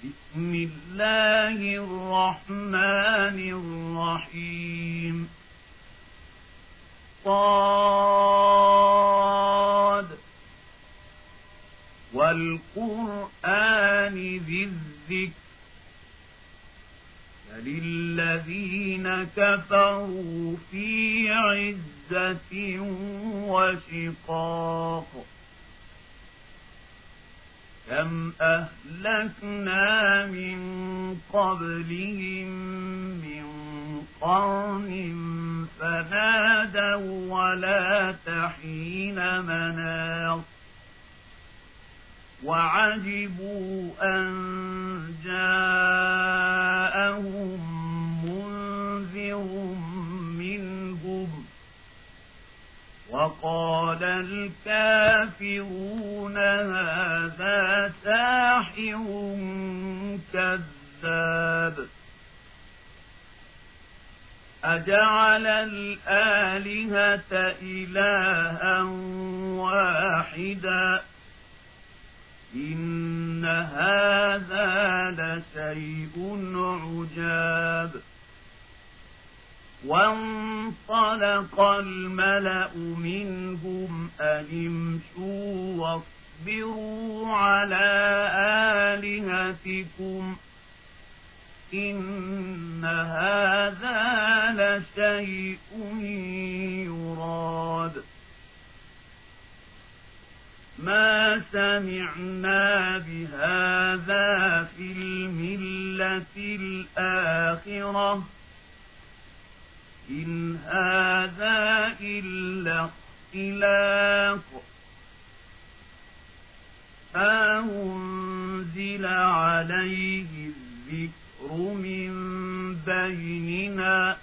بسم الله الرحمن الرحيم صاد والقرآن ذي الذكر للذين كفروا في عزة وشقاق كم أهلكنا من قبلهم من قرن فنادوا ولا تحين مناص وعجبوا أن جاءهم منذر منهم وقال الكافرون هذا ساحر كذاب أجعل الآلهة إلها واحدا إن هذا لشيء عجاب وانطلق الملأ منهم أن امشوا واصبروا على آلهتكم إن هذا لشيء يراد ما سمعنا بهذا في الملة الآخرة إن هذا إلا اختلاق أنزل عليه الذكر من بيننا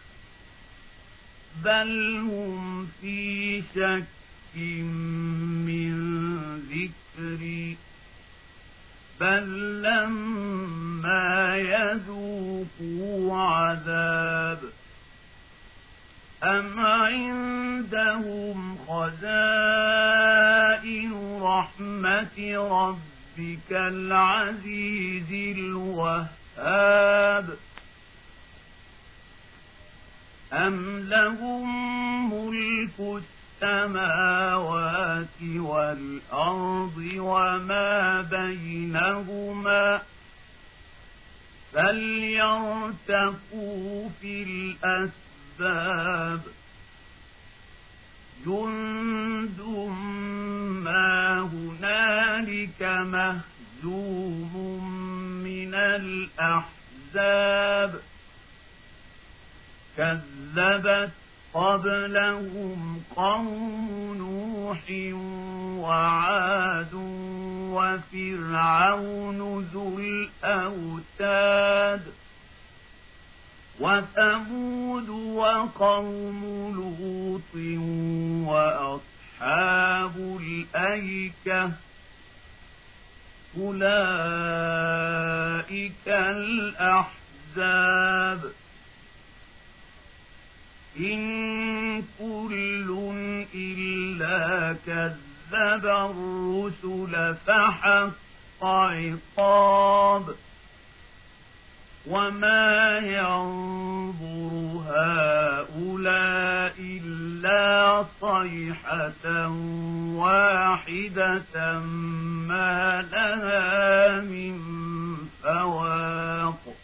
بل هم في شك من ذكري بل لما يذوقوا عذاب أم عندهم خزائن رحمة ربك العزيز الوهاب أم لهم ملك السماوات والأرض وما بينهما فليرتقوا في الأسباب جند ما هنالك مهزوم من الأحزاب كذبت قبلهم قوم نوح وعاد وفرعون ذو الأوتاد وثمود وقوم لوط وأصحاب الأيكة أولئك الأحزاب إن كل إلا كذب الرسل فحق عقاب وما ينظر هؤلاء إلا صيحة واحدة ما لها من فواق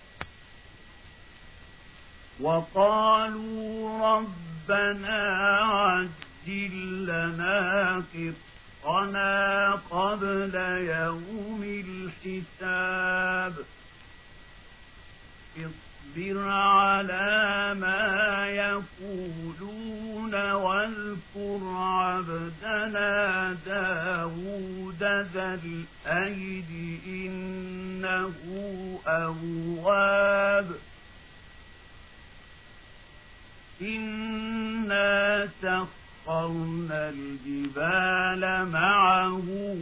وقالوا ربنا عجل لنا قطنا قبل يوم الحساب اصبر على ما يقولون واذكر عبدنا داود ذا الأيد إنه أواب إنا سخرنا الجبال معه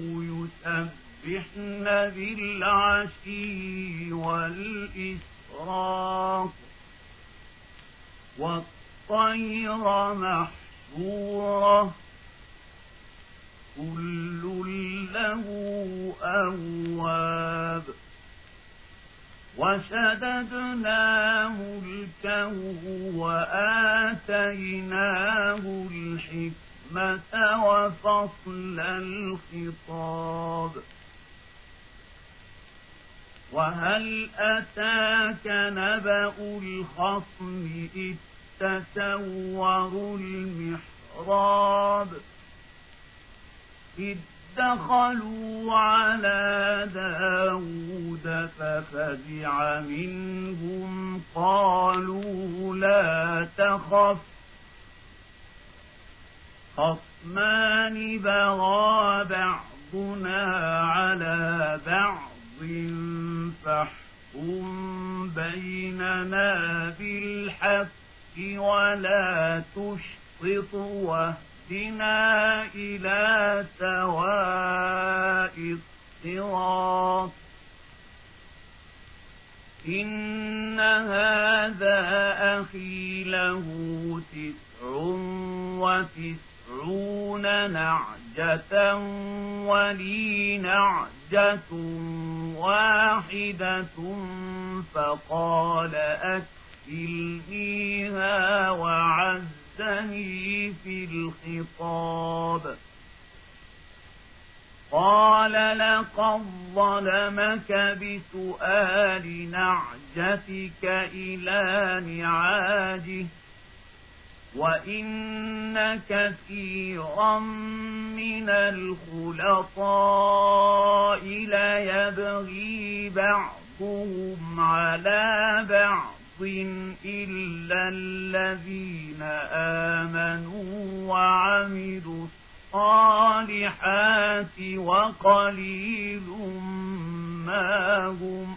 يسبحن بالعشي والإشراق والطير محشورة كل له أواب وشددنا ملكه وآتيناه الحكمة وفصل الخطاب وهل أتاك نبأ الخصم إذ تسوروا المحراب إذ دخلوا على داود ففزع منهم قالوا لا تخف خصمان بغى بعضنا على بعض فاحكم بيننا بالحق ولا تشطط واهدنا إلى سواء الصراط إن هذا أخي له 99 نعجة ولي نعجة واحدة فقال أكفلنيها وعزني في الخطاب قال لقد ظلمك بسؤال نعجتك إلى نعاجه وإن كثيرا من الخلطاء ليبغي بعضهم على بعض إلا الذين آمنوا وعملوا الصالحات وقليل ما هم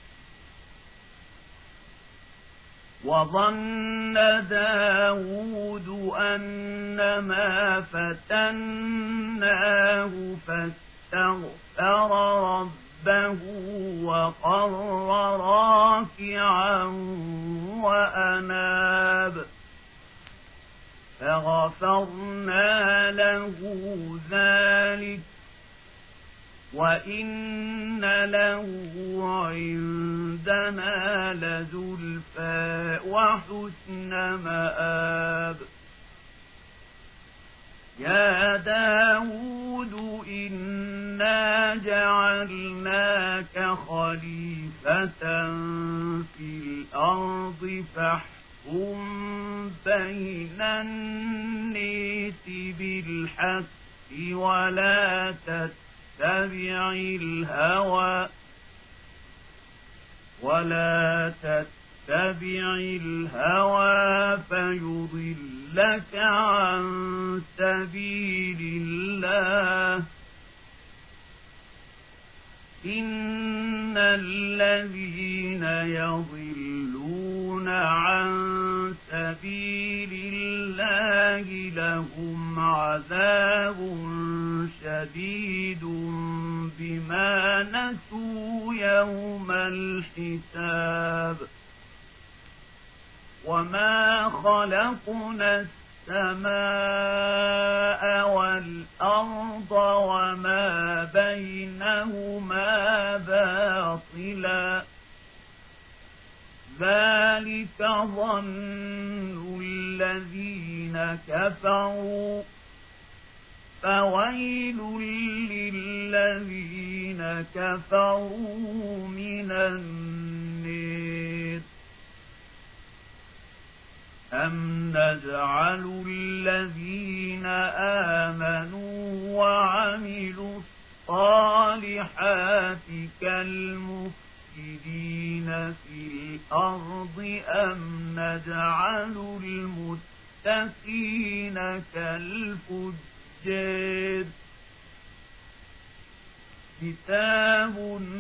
وظن داود أنما فتناه فاستغفر ربه وقر راكعا وأناب فغفرنا له ذلك وإن له عندنا لزلفى وحسن مآب يا داود إنا جعلناك خليفة في الأرض فاحكم بين الناس بالحق ولا تتبع الهوى فيضلك عن سبيل الله إن الذين يضلون عن سبيل الله لهم عذاب شديد بما نسوا يوم الحساب وما خلقنا السماء والأرض وما بينهما باطلا ذلك ظن الذين كفروا فويل للذين كفروا من النار أم نجعل الذين آمنوا وعملوا الصالحات كالمفسدين في الأرض أم نجعل المتقين كالفجار كتاب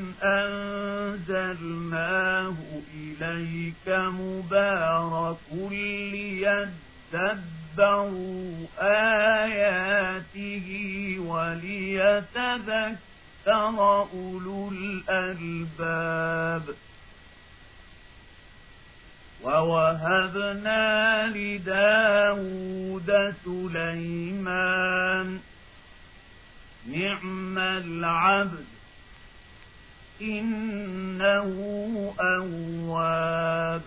أنزلناه إليك مبارك ليدبروا آياته وليتذكر أولو الألباب ووهبنا لداود سليمان نعم العبد إنه أواب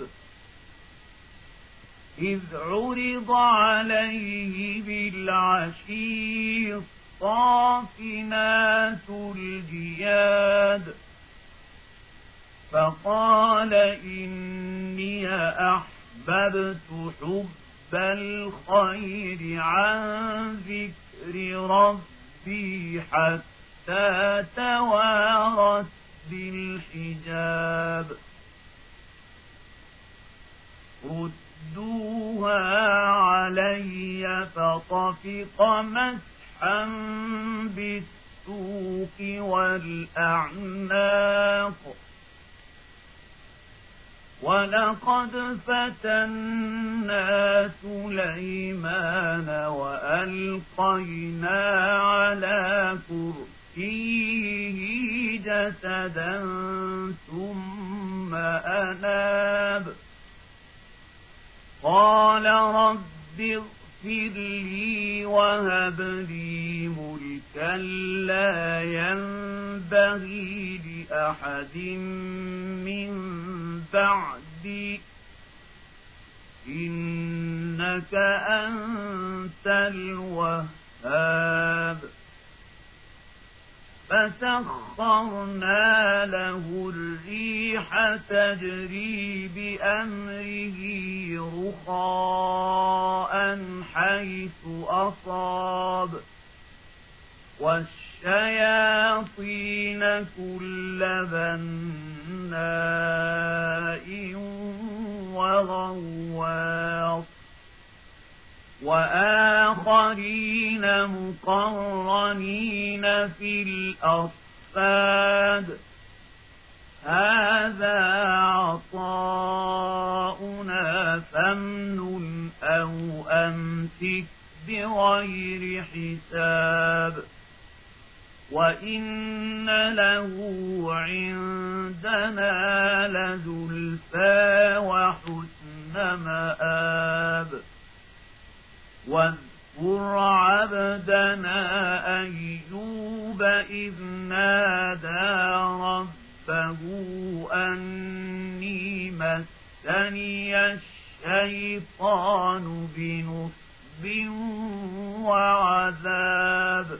إذ عرض عليه بالعشي الصافنات الجياد فقال إني أحببت حب الخير عن ذكر ربي حتى توارت بالحجاب ردوها علي فطفق مسحا بالسوق والأعناق ولقد فتنا سليمان وألقينا على كرسيه جسدا ثم أناب قال رب اغفر لي وهب لي ملكا لا ينبغي لأحد من بعدي إنك أنت الوهاب فسخرنا له الريح تجري بأمره رخاء حيث أصاب والشياطين كل بناء وغواص وآخرين مقرنين في الأصفاد هذا عطاؤنا فامنن أو أمسك بغير حساب وإن له عندنا لزلفى وحسن مآب واذكر عبدنا أيوب إذ نادى ربه أني مسني الشيطان بنصب وعذاب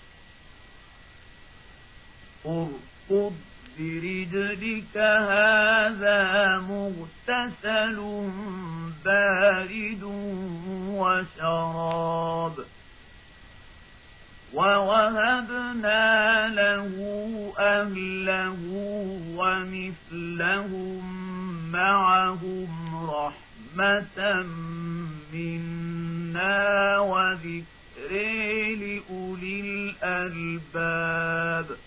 اركض برجلك هذا مغتسل بارد وشراب ووهبنا له أهله ومثلهم معهم رحمة منا وذكر لأولي الألباب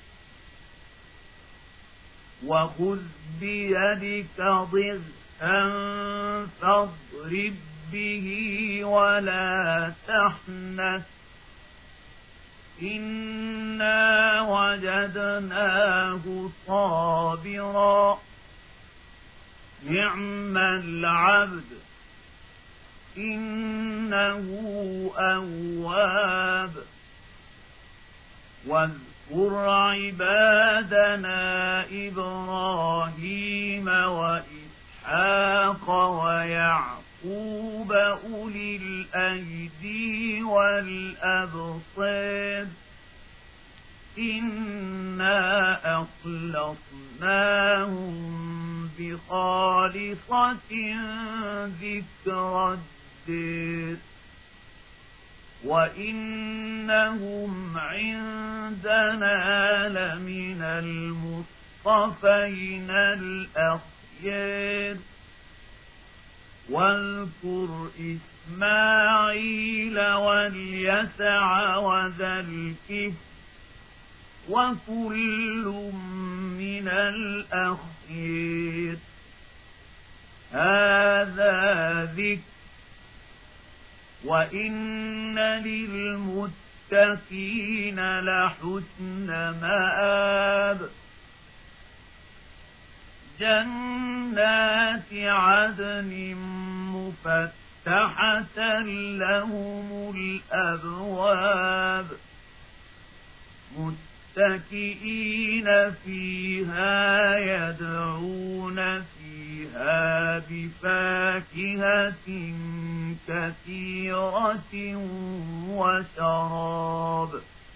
وخذ بيدك ضغثا فاضرب به ولا تحنث إنا وجدناه صابرا نعم العبد إنه أواب واذكر عبادنا إبراهيم وإسحاق ويعقوب أولي الأيدي والأبصار إنا أخلصناهم بخالصة ذكر الدار وإنهم عندنا لمن المصطفين الأخيار واذكر إسماعيل واليسع وذا الكفل وكل من الأخيار هذا ذكر وإن للمتقين لحسن مآب جنات عدن مفتحة لهم الأبواب متكئين فيها يدعون فيها بفاكهة كثيرة وشراب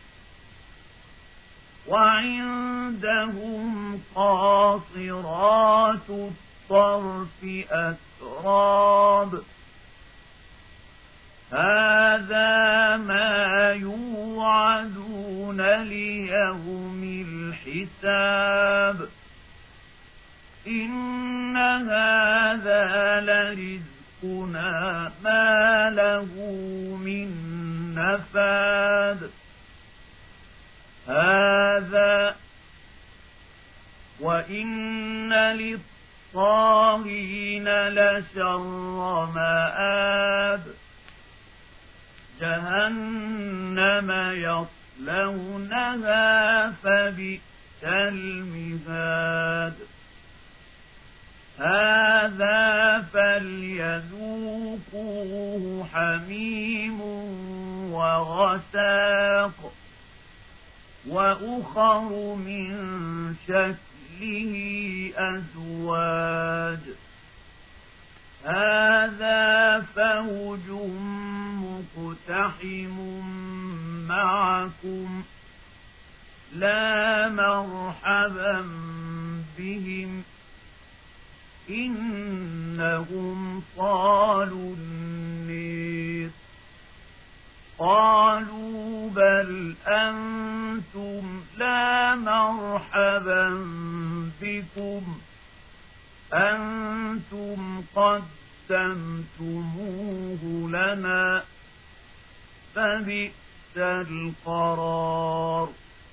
وعندهم قاصرات الطرف أتراب هذا ما يوعدون ليوم الحساب إن هذا لرزقنا ما له من نفاد هذا وإن للطاغين لشر مآب جهنم يصلونها فبئس المهاد هذا فليذوقوه حميم وغساق وأخر من شكله أزواج هذا فوج مقتحم معكم لا مرحبا بهم إنهم صالوا النير قالوا بل أنتم لا مرحبا بكم أنتم قدمتموه لنا فبئس القرار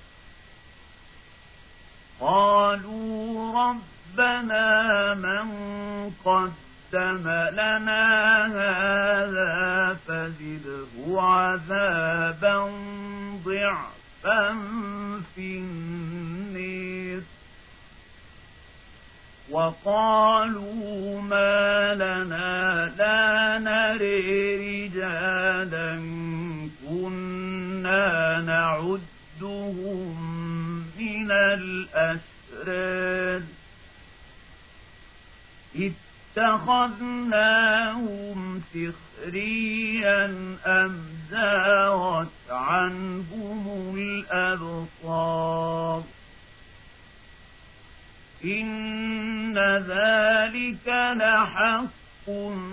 قالوا ربنا من قدم لنا هذا فزده عذابا ضعفا في النير وقالوا ما لنا لا نري رجالا كنا نعدهم من الأشرار اتخذناهم سخريا أم زاغت عنهم الأبصار إن ذلك لحق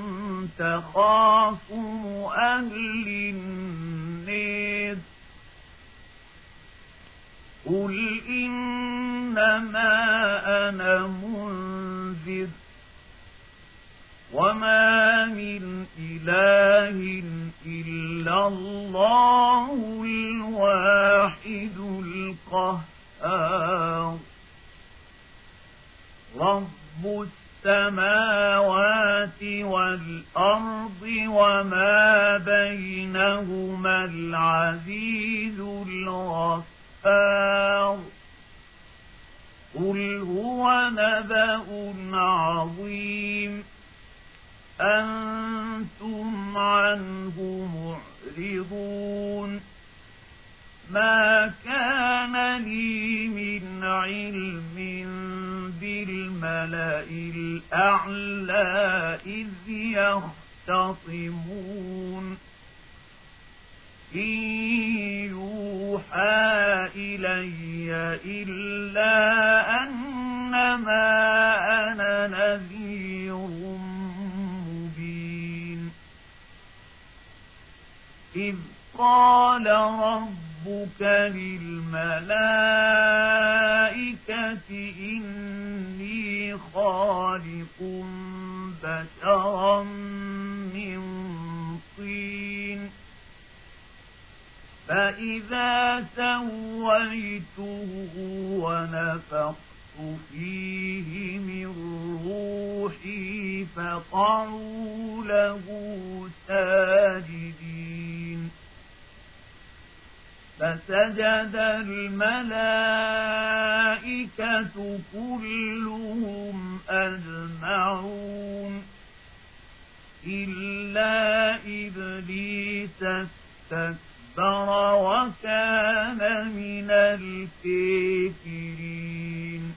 تخاصم أهل النير قل إنما أنا منذر وما من إله إلا الله الواحد القهار رب السماوات والأرض وما بينهما العزيز الغفار قل هو نبأ عظيم أنتم عنه معرضون ما كان لي من علم بالملأ الأعلى إذ يختصمون إن يوحى إلي إلا أنما أنا نذير مبين إذ قال ربك للملائكة إني خالق بشرا من طين فإذا سويته ونفخت فيه من روحي فقعوا له ساجدين فسجد الملائكة كلهم أجمعون إلا إبليس استكبر وكان من الكافرين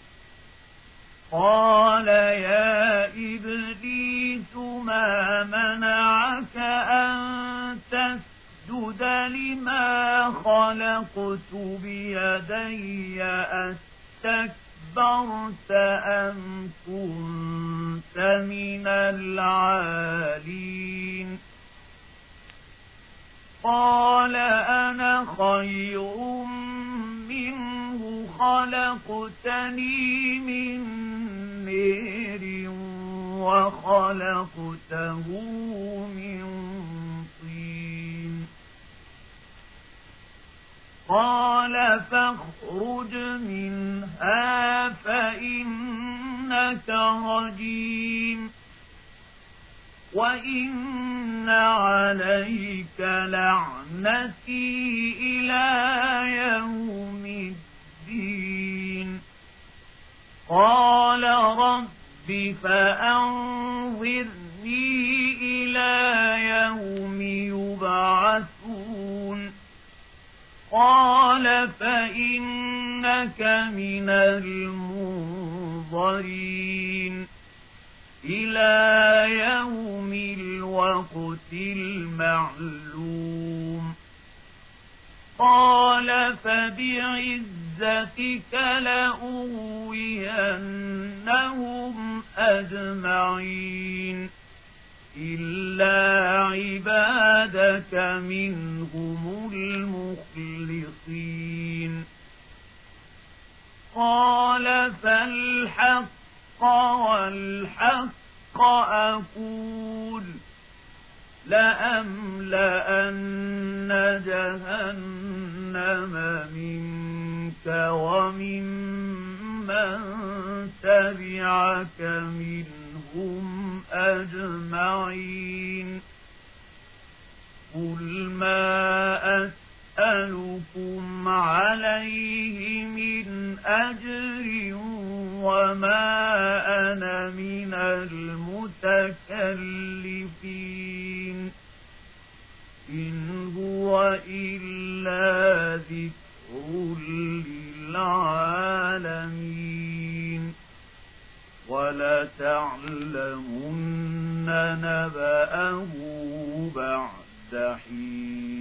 قال يا إبليس ما منعك أن تسجد لما خلقت بيدي أستكبرت أم كنت من العالين قال أنا خير منه خلقتني من نار وخلقته من طين قال فاخرج منها فإنك رجيم وإن عليك لعنتي إلى يوم الدين قال رب فأنظرني إلى يوم يبعثون قال فإنك من المنظرين إلى يوم الوقت المعلوم قال فبعزتك لأغوينهم أجمعين إلا عبادك منهم المخلصين قال فالحق والحق أقول لأملأن جهنم منك وممن تبعك منهم أجمعين قل ما أسألكم عليه من أجر وما أنا من المتكلفين إن هو إلا ذكر للعالمين ولتعلمن نبأه بعد حين